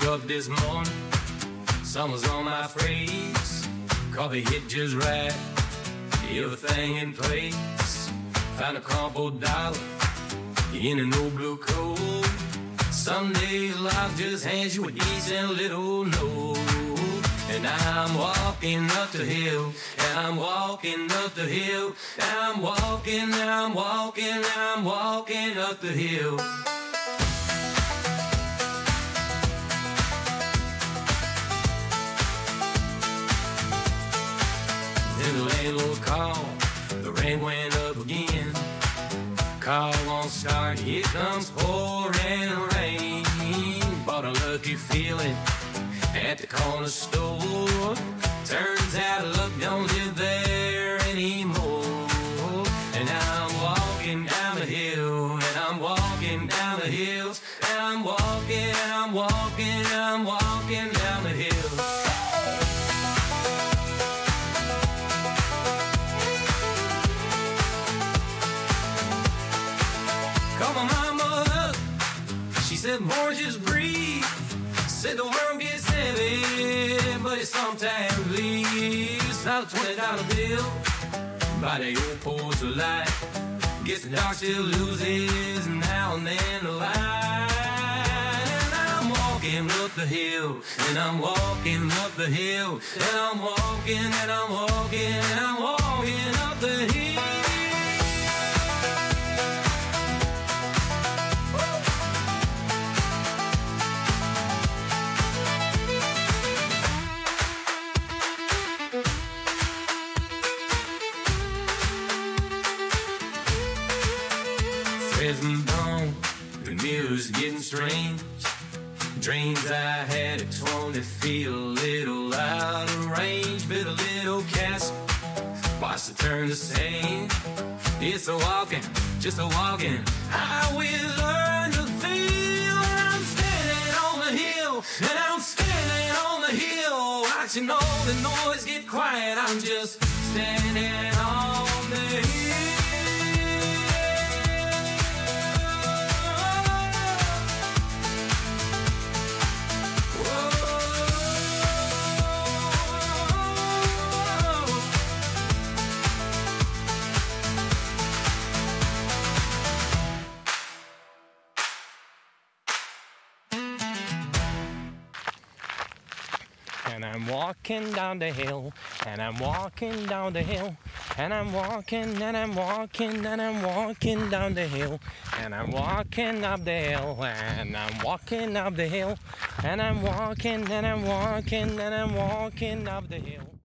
up this morning, sun was on my face, coffee hit just right, everything in place. Found a combo dollar in an old blue coat. Someday life just hands you a decent little note. And I'm walking up the hill, and I'm walking up the hill, and I'm walking, and I'm walking, and I'm walking up the hill. Then the landlord called, the rain went up again. Car won't start, here comes pouring rain. Bought a lucky feeling at the corner store. Turns out luck don't live there anymore. And I'm walking down the hill, and I'm walking down the hills, and I'm walking, and I'm walking, and I'm walking down the hill. Called my mama up, she said, boy, just breathe. Said the world gets heavy, but it sometimes leaves. Not a $20 bill by the old porch of light. Gets the dark, still loses now and then the light. And I'm walking up the hill, and I'm walking up the hill, and I'm walking, and I'm walking, and I'm walking up the hill. Present dawn, the mirror's getting strange. Dreams I had at 20 feel a little out of range. Built a little castle, watch it turn to sand. It's a walking, just a walking. I will learn to feel. I'm standing on the hill, and I'm standing on the hill. Watching all the noise get quiet. I'm just standing on the hill. And I'm walking down the hill, and I'm walking down the hill, and I'm walking, and I'm walking, and I'm walking down the hill, and I'm walking up the hill, and I'm walking up the hill, and I'm walking, and I'm walking, and I'm walking up the hill.